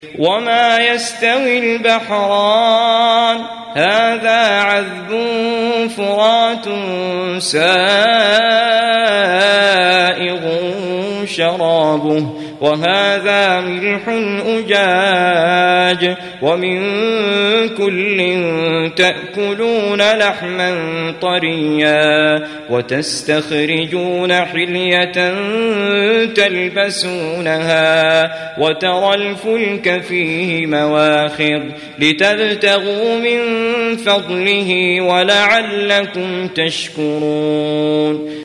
وما يستوي البحران هذا عذب فرات سائغ شرابه وهذا ملح أجاج ومن كل تأكلون لحما طريا وتستخرجون حلية تلبسونها وترى الفلك فيه مواخر لتبتغوا من فضله ولعلكم تشكرون